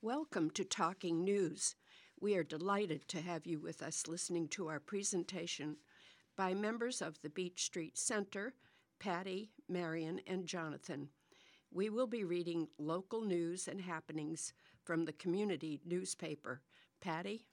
Welcome to Talking News. We are delighted to have you with us listening to our presentation by members of the Beach Street Center, Patty, Marion, and Jonathan. We will be reading local news and happenings from the community newspaper. Patty?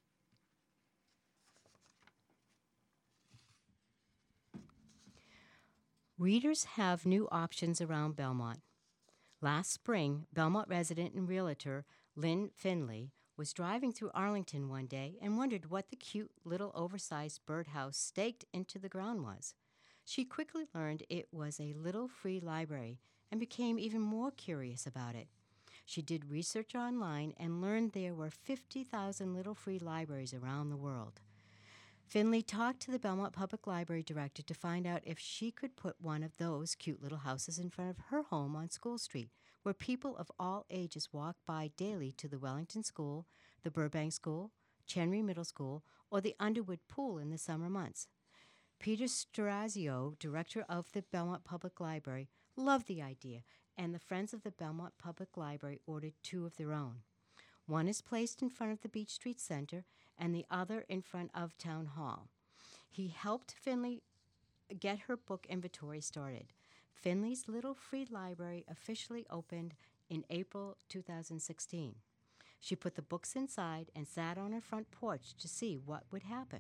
Readers have new options around Belmont. Last spring, Belmont resident and realtor Lynn Finley was driving through Arlington one day and wondered what the cute little oversized birdhouse staked into the ground was. She quickly learned it was a little free library and became even more curious about it. She did research online and learned there were 50,000 little free libraries around the world. Finley talked to the Belmont Public Library director to find out if she could put one of those cute little houses in front of her home on School Street, where people of all ages walk by daily to the Wellington School, the Burbank School, Chenry Middle School, or the Underwood Pool in the summer months. Peter Strazio, director of the Belmont Public Library, loved the idea, and the Friends of the Belmont Public Library ordered two of their own. One is placed in front of the Beach Street Center and the other in front of Town Hall. He helped Finley get her book inventory started. Finley's Little Free Library officially opened in April 2016. She put the books inside and sat on her front porch to see what would happen.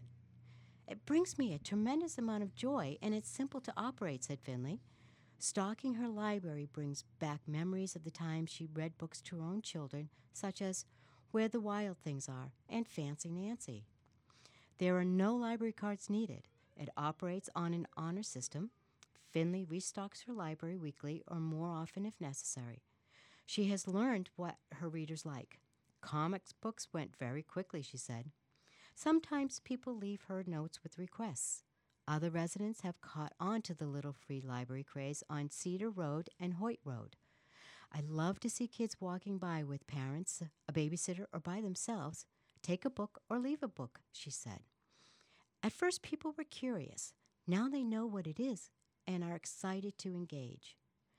"It brings me a tremendous amount of joy, and it's simple to operate," said Finley. Stocking her library brings back memories of the time she read books to her own children, such as Where the Wild Things Are and Fancy Nancy. There are no library cards needed. It operates on an honor system. Finley restocks her library weekly or more often if necessary. She has learned what her readers like. Comics books went very quickly, she said. Sometimes people leave her notes with requests. Other residents have caught on to the Little Free Library craze on Cedar Road and Hoyt Road. "I love to see kids walking by with parents, a babysitter, or by themselves. Take a book or leave a book," she said. At first, people were curious. Now they know what it is and are excited to engage.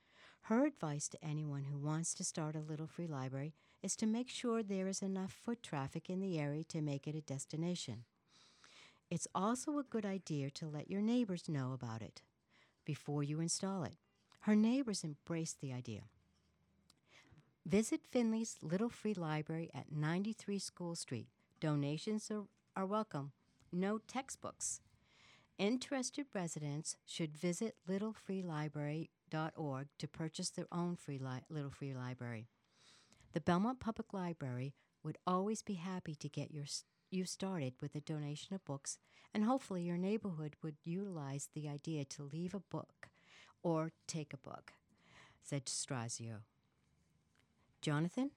Her advice to anyone who wants to start a Little Free Library is to make sure there is enough foot traffic in the area to make it a destination. It's also a good idea to let your neighbors know about it before you install it. Her neighbors embraced the idea. Visit Finley's Little Free Library at 93 School Street. Donations are welcome. No textbooks. Interested residents should visit littlefreelibrary.org to purchase their own Little Free Library. The Belmont Public Library would always be happy to get you started with a donation of books, and hopefully your neighborhood would utilize the idea to leave a book or take a book, said Strazio. Jonathan?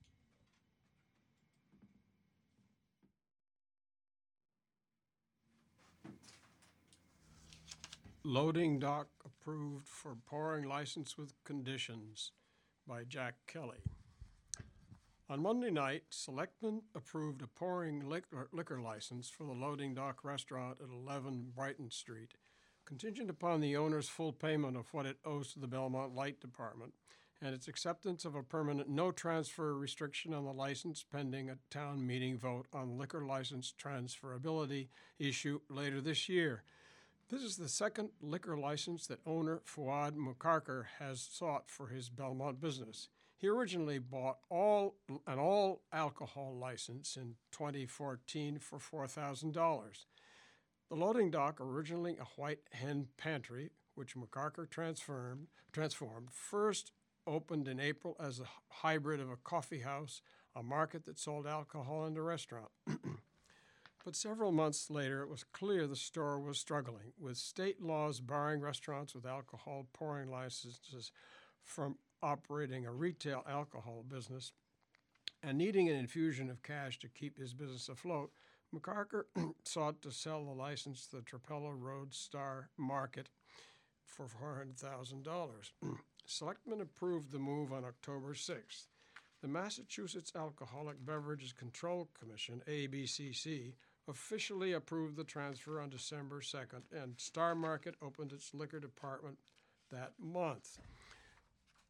Loading dock approved for pouring license with conditions by Jack Kelly. On Monday night, Selectmen approved a pouring liquor license for the Loading Dock Restaurant at 11 Brighton Street, contingent upon the owner's full payment of what it owes to the Belmont Light Department and its acceptance of a permanent no transfer restriction on the license pending a town meeting vote on liquor license transferability issue later this year. This is the second liquor license that owner Fuad Mukarkar has sought for his Belmont business. He originally bought an all alcohol license in 2014 for $4,000. The loading dock, originally a White Hen Pantry, which Mukarkar transformed, first opened in April as a hybrid of a coffee house, a market that sold alcohol, and a restaurant. But several months later, it was clear the store was struggling, with state laws barring restaurants with alcohol pouring licenses from operating a retail alcohol business, and needing an infusion of cash to keep his business afloat. Mukarkar sought to sell the license to the Trapelo Road Star Market for $400,000. Selectmen approved the move on October 6th. The Massachusetts Alcoholic Beverages Control Commission, ABCC, officially approved the transfer on December 2nd, and Star Market opened its liquor department that month.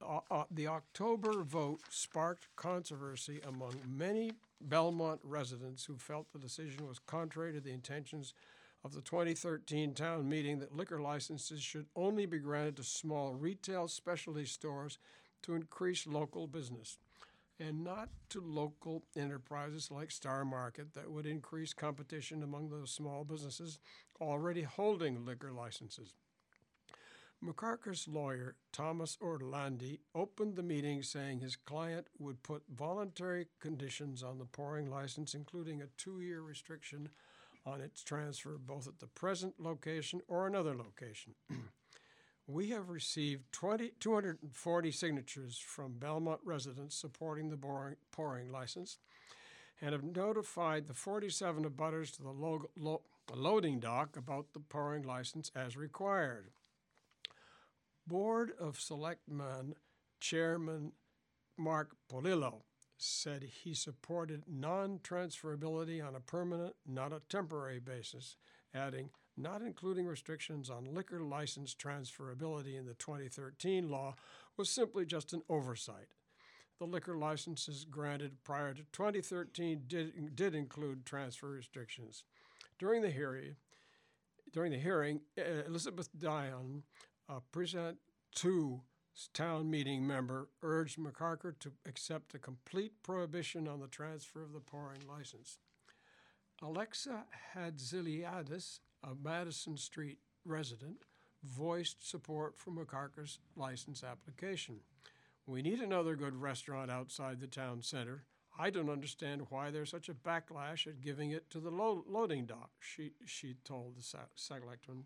The October vote sparked controversy among many Belmont residents who felt the decision was contrary to the intentions of the 2013 town meeting that liquor licenses should only be granted to small retail specialty stores to increase local business, and not to local enterprises like Star Market that would increase competition among those small businesses already holding liquor licenses. McCarker's lawyer, Thomas Orlandi, opened the meeting saying his client would put voluntary conditions on the pouring license, including a 2-year restriction on its transfer both at the present location or another location. We have received 240 signatures from Belmont residents supporting the pouring license and have notified the 47 abutters to the loading dock about the pouring license as required. Board of Selectmen Chairman Mark Polillo said he supported non-transferability on a permanent, not a temporary basis, adding, not including restrictions on liquor license transferability in the 2013 law was simply just an oversight. The liquor licenses granted prior to 2013 did include transfer restrictions. During the hearing, Elizabeth Dion, a Present 2 town meeting member, urged McCarker to accept a complete prohibition on the transfer of the pouring license. Alexa Hadziliadis, a Madison Street resident, voiced support for McCarker's license application. We need another good restaurant outside the town center. I don't understand why there's such a backlash at giving it to the loading dock, she told the selectman.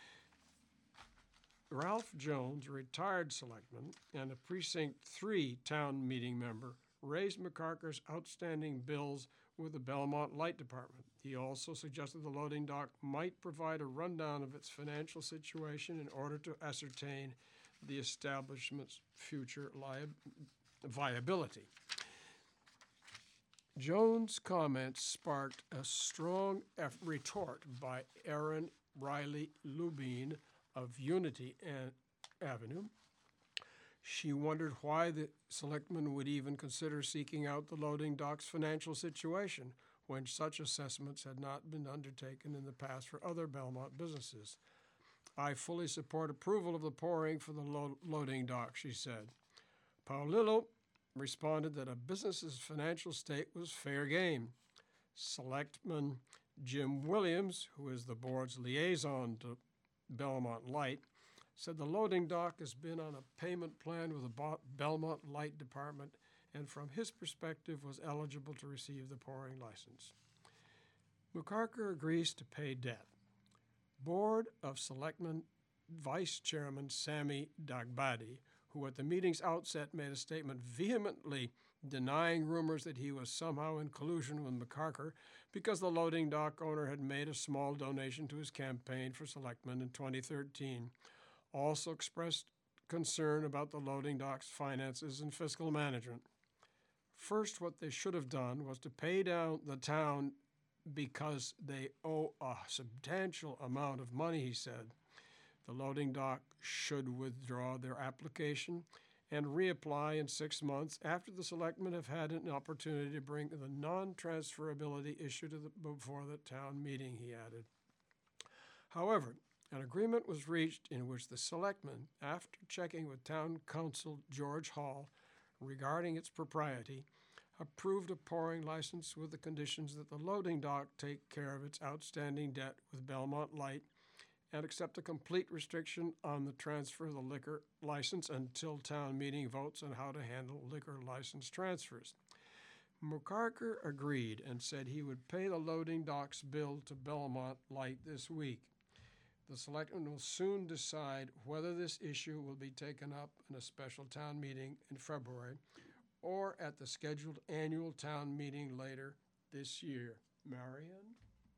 Ralph Jones, a retired selectman and a Precinct 3 town meeting member, raised McCarker's outstanding bills with the Belmont Light Department. He also suggested the loading dock might provide a rundown of its financial situation in order to ascertain the establishment's future viability. Jones' comments sparked a strong retort by Erin Riley Lubine of Unity Avenue. She wondered why the selectmen would even consider seeking out the loading dock's financial situation when such assessments had not been undertaken in the past for other Belmont businesses. I fully support approval of the pouring for the loading dock, she said. Paolillo responded that a business's financial state was fair game. Selectman Jim Williams, who is the board's liaison to Belmont Light, said the loading dock has been on a payment plan with the Belmont Light Department and from his perspective was eligible to receive the pouring license. McCarker agrees to pay debt. Board of Selectmen Vice Chairman Sammy Dagbadi, who at the meeting's outset made a statement vehemently denying rumors that he was somehow in collusion with McCarker because the loading dock owner had made a small donation to his campaign for selectman in 2013, also expressed concern about the loading dock's finances and fiscal management. First, what they should have done was to pay down the town because they owe a substantial amount of money, he said. The loading dock should withdraw their application and reapply in 6 months after the selectmen have had an opportunity to bring the non-transferability issue before the town meeting, he added. However, an agreement was reached in which the selectmen, after checking with town council George Hall regarding its propriety, approved a pouring license with the conditions that the loading dock take care of its outstanding debt with Belmont Light and accept a complete restriction on the transfer of the liquor license until town meeting votes on how to handle liquor license transfers. McCarker agreed and said he would pay the loading dock's bill to Belmont Light this week. The selectmen will soon decide whether this issue will be taken up in a special town meeting in February or at the scheduled annual town meeting later this year. Marion?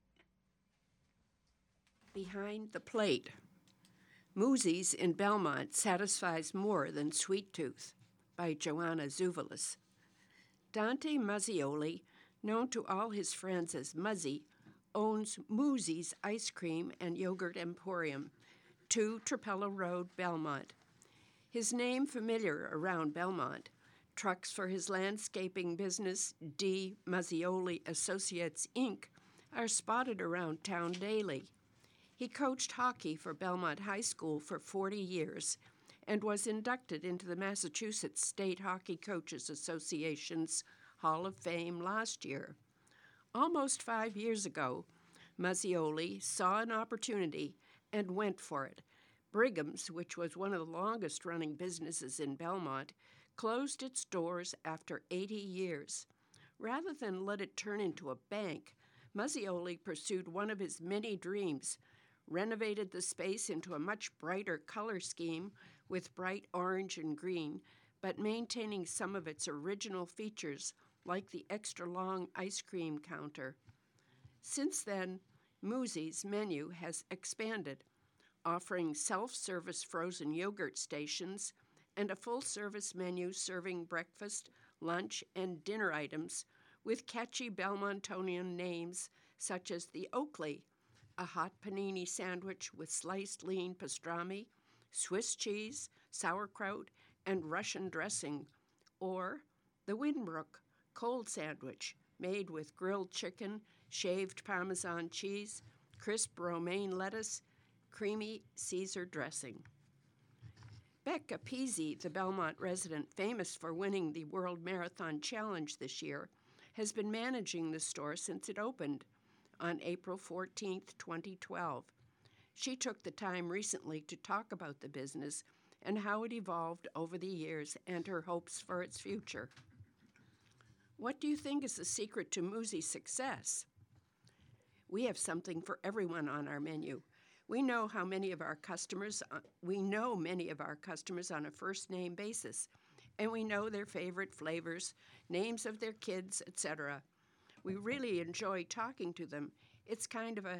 Behind the plate. Moosey's in Belmont satisfies more than Sweet Tooth by Joanna Zuvelis. Dante Muzzioli, known to all his friends as Muzzy, owns Moosey's Ice Cream and Yogurt Emporium, 2 Trapella Road, Belmont. His name familiar around Belmont. Trucks for his landscaping business, D. Muzzioli Associates, Inc., are spotted around town daily. He coached hockey for Belmont High School for 40 years and was inducted into the Massachusetts State Hockey Coaches Association's Hall of Fame last year. Almost 5 years ago, Muzzioli saw an opportunity and went for it. Brigham's, which was one of the longest-running businesses in Belmont, closed its doors after 80 years. Rather than let it turn into a bank, Muzzioli pursued one of his many dreams, renovated the space into a much brighter color scheme with bright orange and green, but maintaining some of its original features, like the extra-long ice cream counter. Since then, Muzi's menu has expanded, offering self-service frozen yogurt stations and a full-service menu serving breakfast, lunch, and dinner items with catchy Belmontonian names such as the Oakley, a hot panini sandwich with sliced lean pastrami, Swiss cheese, sauerkraut, and Russian dressing, or the Winbrook cold sandwich made with grilled chicken, shaved Parmesan cheese, crisp romaine lettuce, creamy Caesar dressing. Becca Peasy, the Belmont resident famous for winning the World Marathon Challenge this year, has been managing the store since it opened on April 14, 2012. She took the time recently to talk about the business and how it evolved over the years and her hopes for its future. What do you think is the secret to Muzi's success? We have something for everyone on our menu. We know many of our customers on a first-name basis, and we know their favorite flavors, names of their kids, etc. We really enjoy talking to them. It kind of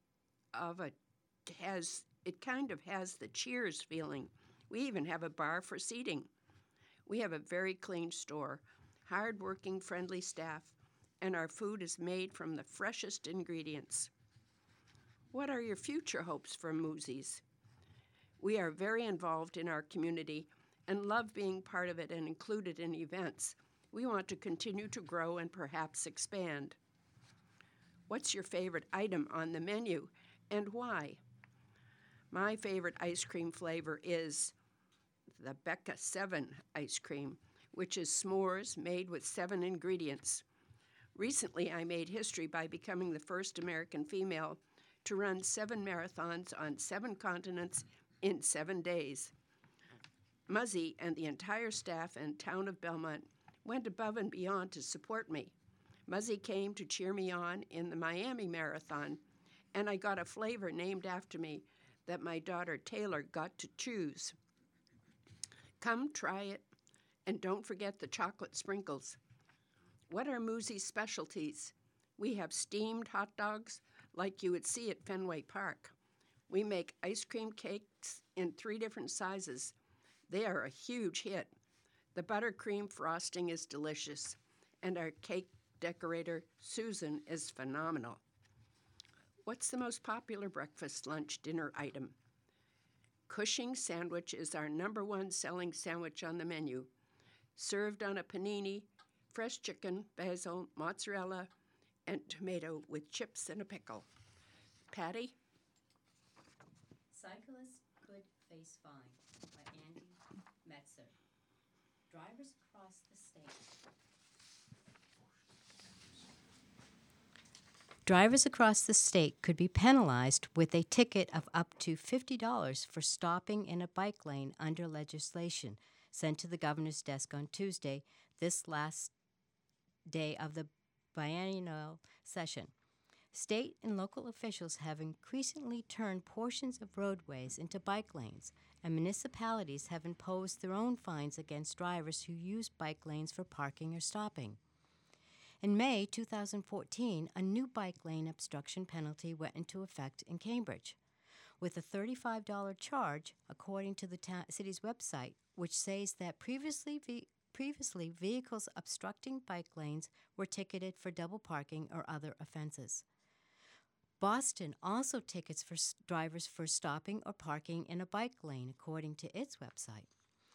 has the Cheers feeling. We even have a bar for seating. We have a very clean store, hard-working, friendly staff, and our food is made from the freshest ingredients. What are your future hopes for Muzi's? We are very involved in our community and love being part of it and included in events. We want to continue to grow and perhaps expand. What's your favorite item on the menu and why? My favorite ice cream flavor is the Becca 7 ice cream, which is s'mores made with 7 ingredients. Recently, I made history by becoming the first American female to run 7 marathons on 7 continents in 7 days. Muzzi and the entire staff and town of Belmont went above and beyond to support me. Muzzi came to cheer me on in the Miami Marathon, and I got a flavor named after me that my daughter Taylor got to choose. Come try it, and don't forget the chocolate sprinkles. What are Muzi's specialties? We have steamed hot dogs like you would see at Fenway Park. We make ice cream cakes in 3 different sizes. They are a huge hit. The buttercream frosting is delicious, and our cake decorator, Susan, is phenomenal. What's the most popular breakfast, lunch, dinner item? Cushing sandwich is our #1 selling sandwich on the menu. Served on a panini, fresh chicken, basil, mozzarella, and tomato with chips and a pickle. Patty? Cyclists Could Face Fine by Andy Metzer. Drivers across the state. Drivers across the state could be penalized with a ticket of up to $50 for stopping in a bike lane under legislation sent to the governor's desk on Tuesday, this last day of the biennial session. State and local officials have increasingly turned portions of roadways into bike lanes, and municipalities have imposed their own fines against drivers who use bike lanes for parking or stopping. In May 2014, a new bike lane obstruction penalty went into effect in Cambridge, with a $35 charge, according to the city's website, which says that previously vehicles obstructing bike lanes were ticketed for double parking or other offenses. Boston also tickets for drivers for stopping or parking in a bike lane, according to its website.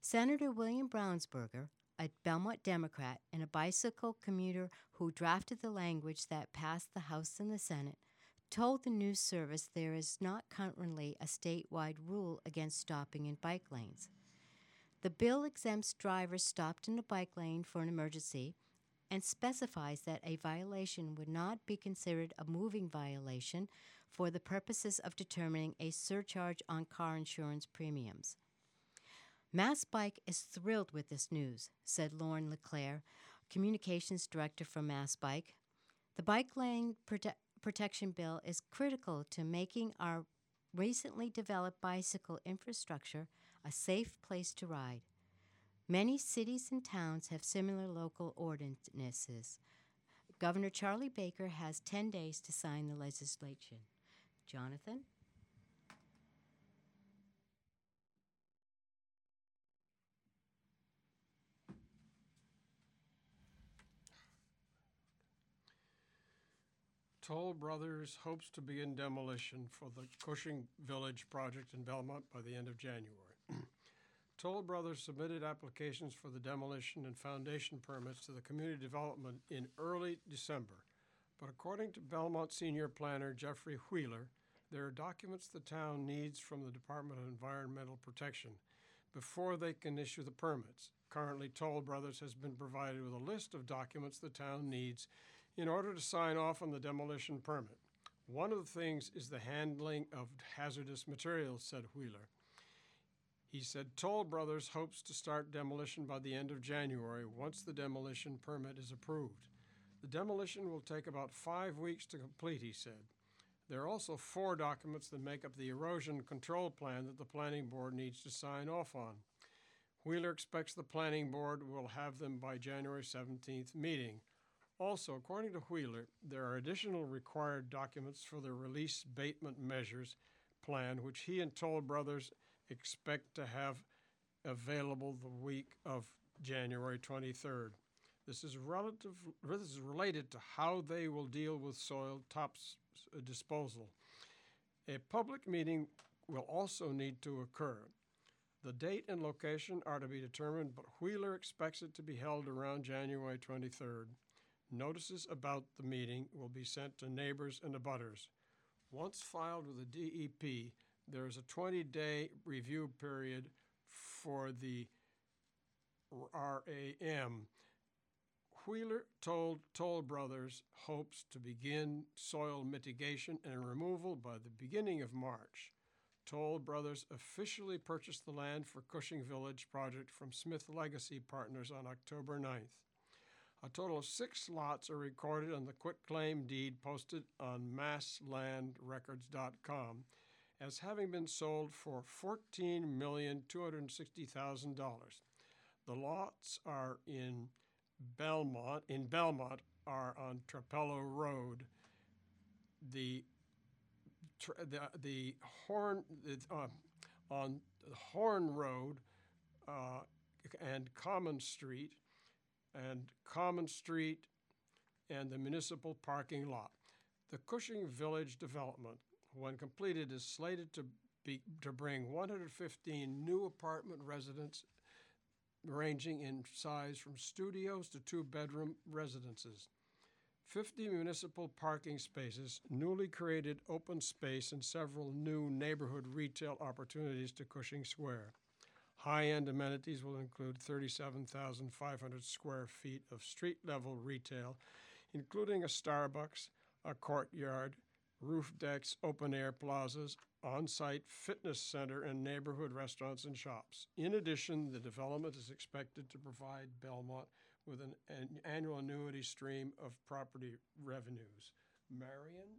Senator William Brownsberger, a Belmont Democrat and a bicycle commuter who drafted the language that passed the House and the Senate, told the news service there is not currently a statewide rule against stopping in bike lanes. The bill exempts drivers stopped in a bike lane for an emergency and specifies that a violation would not be considered a moving violation for the purposes of determining a surcharge on car insurance premiums. Mass Bike is thrilled with this news, said Lauren LeClaire, communications director for Mass Bike. The bike lane protection bill is critical to making our recently developed bicycle infrastructure a safe place to ride. Many cities and towns have similar local ordinances. Governor Charlie Baker has 10 days to sign the legislation. Jonathan? Toll Brothers hopes to begin demolition for the Cushing Village project in Belmont by the end of January. Toll Brothers submitted applications for the demolition and foundation permits to the community development in early December. But according to Belmont senior planner Jeffrey Wheeler, there are documents the town needs from the Department of Environmental Protection before they can issue the permits. Currently, Toll Brothers has been provided with a list of documents the town needs in order to sign off on the demolition permit. One of the things is the handling of hazardous materials, said Wheeler. He said Toll Brothers hopes to start demolition by the end of January once the demolition permit is approved. The demolition will take about 5 weeks to complete, he said. There are also 4 documents that make up the erosion control plan that the planning board needs to sign off on. Wheeler expects the planning board will have them by January 17th meeting. Also, according to Wheeler, there are additional required documents for the release abatement measures plan, which he and Toll Brothers expect to have available the week of January 23rd. This is related to how they will deal with soil tops disposal. A public meeting will also need to occur. The date and location are to be determined, but Wheeler expects it to be held around January 23rd. Notices about the meeting will be sent to neighbors and abutters. Once filed with the DEP, there is a 20-day review period for the RAM. Wheeler told Toll Brothers hopes to begin soil mitigation and removal by the beginning of March. Toll Brothers officially purchased the land for Cushing Village project from Smith Legacy Partners on October 9th. A total of 6 lots are recorded on the quitclaim deed posted on masslandrecords.com as having been sold for $14,260,000. The lots are in Belmont are on Trapello Road. On Horn Road and Common Street, and the municipal parking lot. The Cushing Village development, when completed, is slated to bring 115 new apartment residents ranging in size from studios to 2-bedroom residences, 50 municipal parking spaces, newly created open space, and several new neighborhood retail opportunities to Cushing Square. High-end amenities will include 37,500 square feet of street-level retail, including a Starbucks, a courtyard, roof decks, open-air plazas, on-site fitness center, and neighborhood restaurants and shops. In addition, the development is expected to provide Belmont with an annual annuity stream of property revenues. Marion?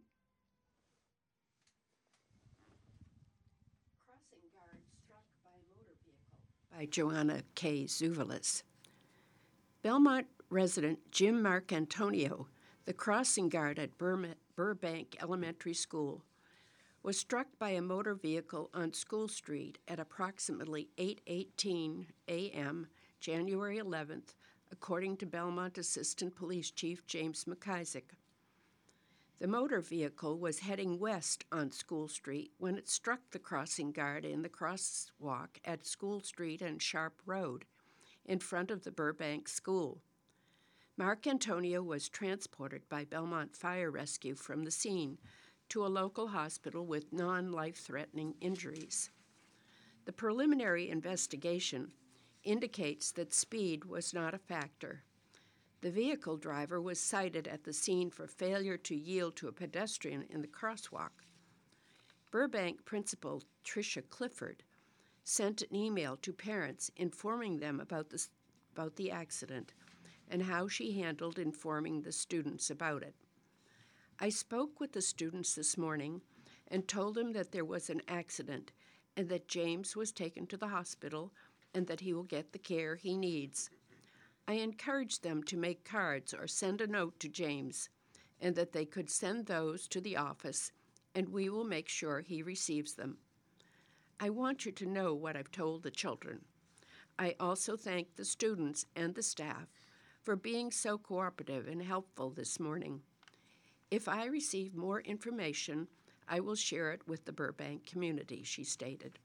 Crossing guard struck by motor vehicle by Joanna K. Zuvelis. Belmont resident Jim Marcantonio, the crossing guard at Burbank Elementary School, was struck by a motor vehicle on School Street at approximately 8:18 a.m. January 11th, according to Belmont Assistant Police Chief James McIsaac. The motor vehicle was heading west on School Street when it struck the crossing guard in the crosswalk at School Street and Sharp Road in front of the Burbank School. Mark Antonio was transported by Belmont Fire Rescue from the scene to a local hospital with non-life-threatening injuries. The preliminary investigation indicates that speed was not a factor. The vehicle driver was cited at the scene for failure to yield to a pedestrian in the crosswalk. Burbank Principal Tricia Clifford sent an email to parents informing them about the accident and how she handled informing the students about it. I spoke with the students this morning and told them that there was an accident and that James was taken to the hospital and that he will get the care he needs. I encouraged them to make cards or send a note to James, and that they could send those to the office, and we will make sure he receives them. I want you to know what I've told the children. I also thank the students and the staff for being so cooperative and helpful this morning. If I receive more information, I will share it with the Burbank community, she stated.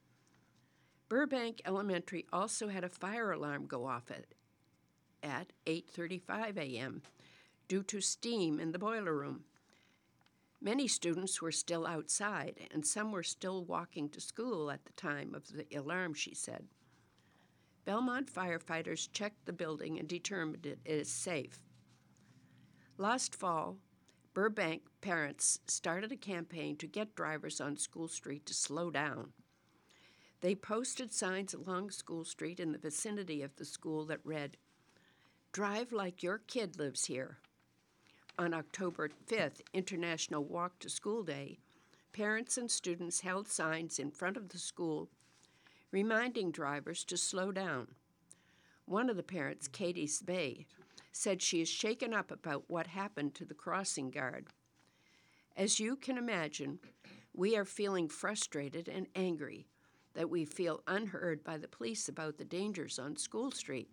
Burbank Elementary also had a fire alarm go off at 8:35 a.m. due to steam in the boiler room. Many students were still outside, and some were still walking to school at the time of the alarm, she said. Belmont firefighters checked the building and determined it is safe. Last fall, Burbank parents started a campaign to get drivers on School Street to slow down. They posted signs along School Street in the vicinity of the school that read, "Drive like your kid lives here." On October 5th, International Walk to School Day, parents and students held signs in front of the school reminding drivers to slow down. One of the parents, Katie Spay, said she is shaken up about what happened to the crossing guard. As you can imagine, we are feeling frustrated and angry that we feel unheard by the police about the dangers on School Street.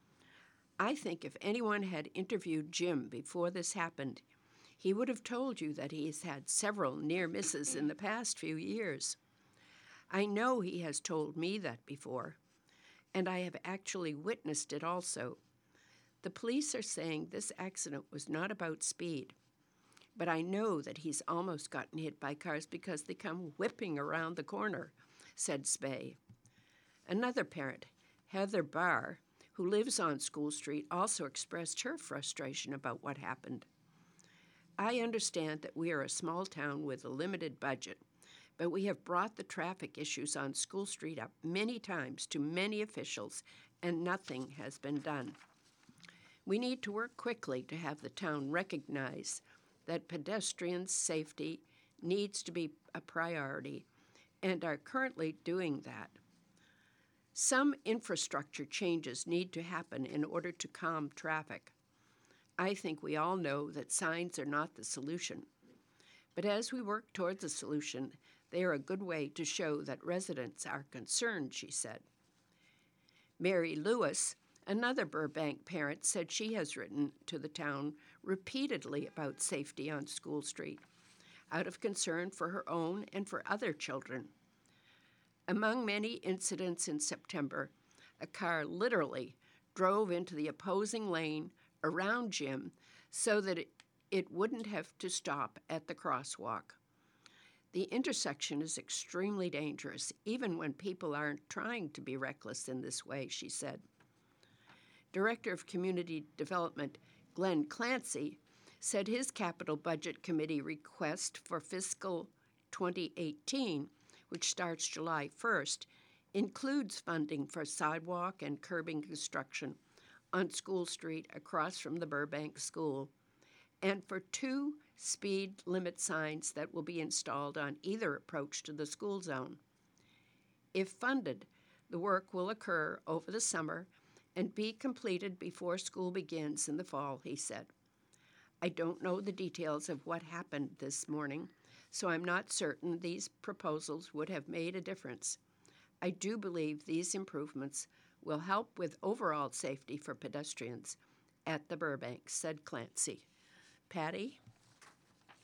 I think if anyone had interviewed Jim before this happened, he would have told you that he has had several near misses in the past few years. I know he has told me that before, and I have actually witnessed it also. The police are saying this accident was not about speed, but I know that he's almost gotten hit by cars because they come whipping around the corner, said Spay. Another parent, Heather Barr, who lives on School Street, also expressed her frustration about what happened. I understand that we are a small town with a limited budget, but we have brought the traffic issues on School Street up many times to many officials, and nothing has been done. We need to work quickly to have the town recognize that pedestrian safety needs to be a priority, and are currently doing that. Some infrastructure changes need to happen in order to calm traffic. I think we all know that signs are not the solution. But as we work towards a solution, they are a good way to show that residents are concerned, she said. Mary Lewis, another Burbank parent, said she has written to the town repeatedly about safety on School Street, out of concern for her own and for other children. Among many incidents in September, a car literally drove into the opposing lane around Jim so that it wouldn't have to stop at the crosswalk. The intersection is extremely dangerous, even when people aren't trying to be reckless in this way, she said. Director of Community Development Glenn Clancy said his capital budget committee request for fiscal 2018, which starts July 1st, includes funding for sidewalk and curbing construction on School Street across from the Burbank School, and for 2 speed limit signs that will be installed on either approach to the school zone. If funded, the work will occur over the summer and be completed before school begins in the fall, he said. I don't know the details of what happened this morning, so I'm not certain these proposals would have made a difference. I do believe these improvements will help with overall safety for pedestrians at the Burbank, said Clancy. Patty?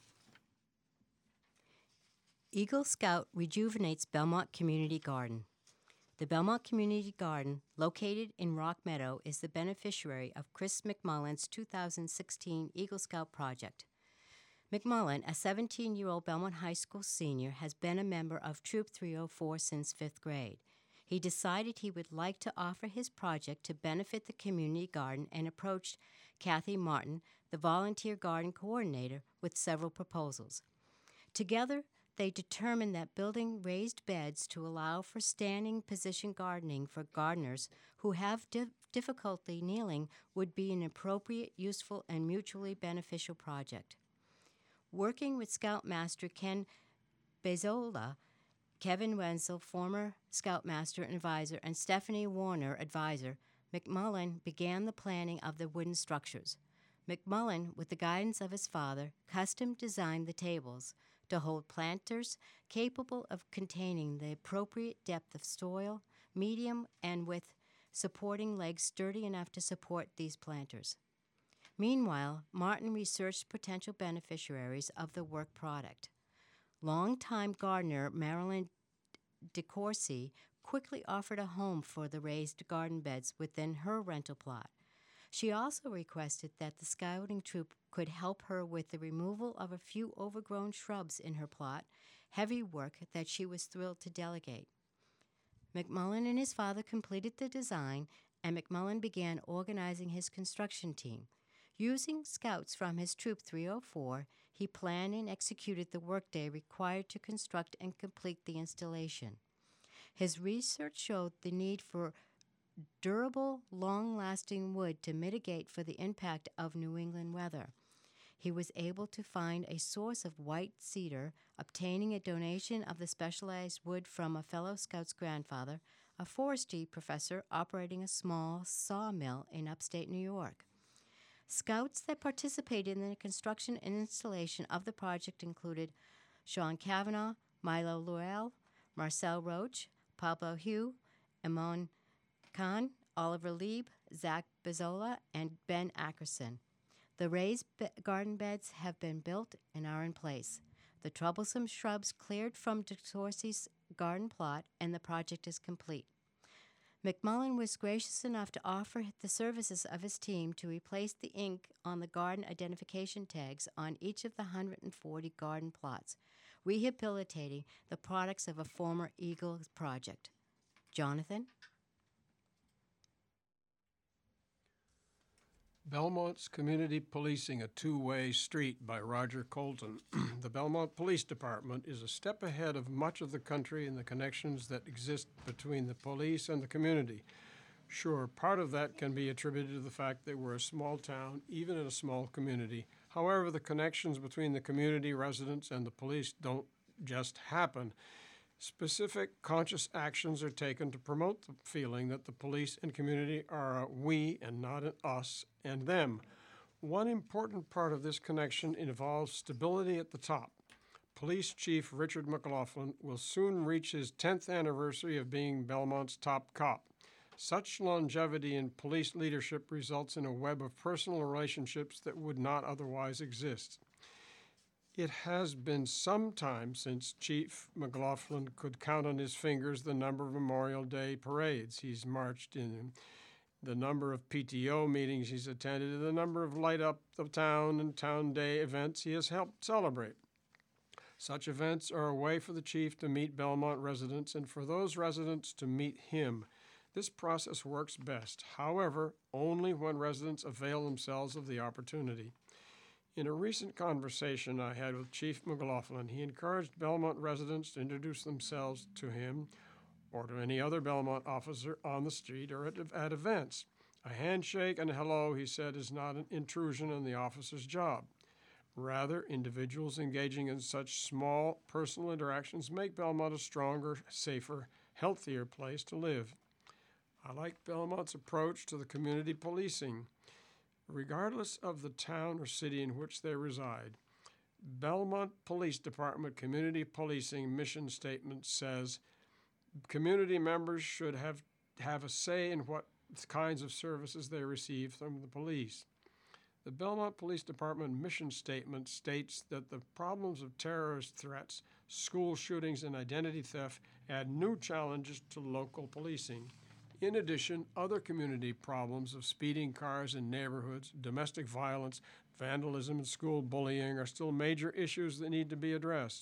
Eagle Scout rejuvenates Belmont Community Garden. The Belmont Community Garden, located in Rock Meadow, is the beneficiary of Chris McMullen's 2016 Eagle Scout project. McMullen, a 17-year-old Belmont High School senior, has been a member of Troop 304 since 5th grade. He decided he would like to offer his project to benefit the community garden and approached Kathy Martin, the volunteer garden coordinator, with several proposals. Together, they determined that building raised beds to allow for standing position gardening for gardeners who have difficulty kneeling would be an appropriate, useful, and mutually beneficial project. Working with Scoutmaster Ken Bezola, Kevin Wenzel, former Scoutmaster and advisor, and Stephanie Warner, advisor, McMullen began the planning of the wooden structures. McMullen, with the guidance of his father, custom designed the tables to hold planters capable of containing the appropriate depth of soil, medium and with supporting legs sturdy enough to support these planters. Meanwhile, Martin researched potential beneficiaries of the work product. Longtime gardener Marilyn DeCourcy quickly offered a home for the raised garden beds within her rental plot. She also requested that the scouting troop could help her with the removal of a few overgrown shrubs in her plot, heavy work that she was thrilled to delegate. McMullen and his father completed the design, and McMullen began organizing his construction team. Using scouts from his Troop 304, he planned and executed the workday required to construct and complete the installation. His research showed the need for durable, long-lasting wood to mitigate for the impact of New England weather. He was able to find a source of white cedar, obtaining a donation of the specialized wood from a fellow Scout's grandfather, a forestry professor operating a small sawmill in upstate New York. Scouts that participated in the construction and installation of the project included Sean Cavanaugh, Milo Luell, Marcel Roach, Pablo Hugh, Amon Khan, Oliver Lieb, Zach Bezola, and Ben Ackerson. The raised garden beds have been built and are in place. The troublesome shrubs cleared from DeCourcy's garden plot, and the project is complete. McMullen was gracious enough to offer the services of his team to replace the ink on the garden identification tags on each of the 140 garden plots, rehabilitating the products of a former Eagle project. Jonathan? Belmont's Community Policing, a Two-Way Street by Roger Colton. The Belmont Police Department is a step ahead of much of the country in the connections that exist between the police and the community. Sure, part of that can be attributed to the fact that we're a small town, even in a small community. However, the connections between the community residents and the police don't just happen. Specific, conscious actions are taken to promote the feeling that the police and community are a we and not an us and them. One important part of this connection involves stability at the top. Police Chief Richard McLaughlin will soon reach his 10th anniversary of being Belmont's top cop. Such longevity in police leadership results in a web of personal relationships that would not otherwise exist. It has been some time since Chief McLaughlin could count on his fingers the number of Memorial Day parades he's marched in, the number of PTO meetings he's attended, and the number of light up the town and town day events he has helped celebrate. Such events are a way for the chief to meet Belmont residents and for those residents to meet him. This process works best, however, only when residents avail themselves of the opportunity. In a recent conversation I had with Chief McLaughlin, he encouraged Belmont residents to introduce themselves to him or to any other Belmont officer on the street or at events. A handshake and a hello, he said, is not an intrusion on the officer's job. Rather, individuals engaging in such small personal interactions make Belmont a stronger, safer, healthier place to live. I like Belmont's approach to the community policing. Regardless of the town or city in which they reside, Belmont Police Department Community Policing mission statement says community members should have a say in what kinds of services they receive from the police. The Belmont Police Department mission statement states that the problems of terrorist threats, school shootings, and identity theft add new challenges to local policing. In addition, other community problems of speeding cars in neighborhoods, domestic violence, vandalism, and school bullying are still major issues that need to be addressed.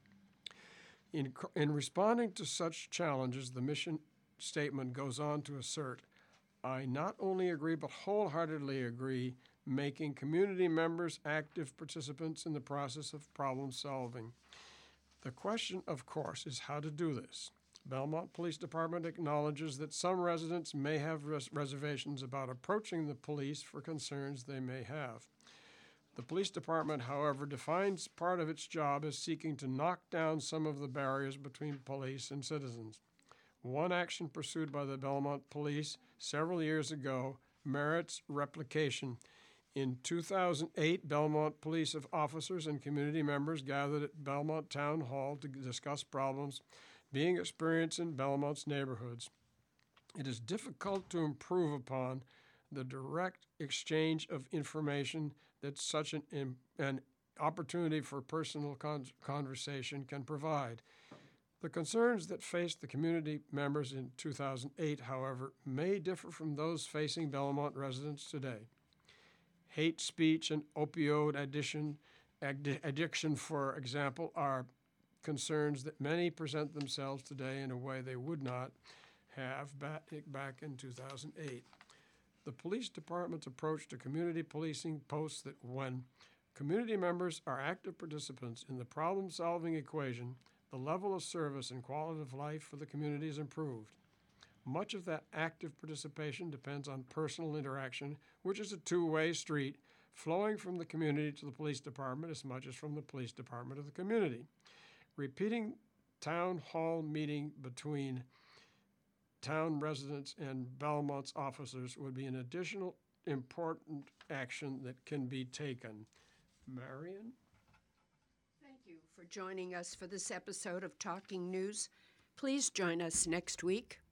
In responding to such challenges, the mission statement goes on to assert, I not only agree but wholeheartedly agree making community members active participants in the process of problem solving. The question, of course, is how to do this. Belmont Police Department acknowledges that some residents may have reservations about approaching the police for concerns they may have. The police department, however, defines part of its job as seeking to knock down some of the barriers between police and citizens. One action pursued by the Belmont Police several years ago merits replication. In 2008, Belmont Police officers and community members gathered at Belmont Town Hall to discuss problems being experienced in Belmont's neighborhoods. It is difficult to improve upon the direct exchange of information that such an opportunity for personal conversation can provide. The concerns that faced the community members in 2008, however, may differ from those facing Belmont residents today. Hate speech and opioid addiction, for example, are concerns that many present themselves today in a way they would not have back in 2008. The police department's approach to community policing posts that when community members are active participants in the problem-solving equation, the level of service and quality of life for the community is improved. Much of that active participation depends on personal interaction, which is a two-way street, flowing from the community to the police department as much as from the police department to the community. Repeating town hall meeting between town residents and Belmont's officers would be an additional important action that can be taken. Marion? Thank you for joining us for this episode of Talking News. Please join us next week.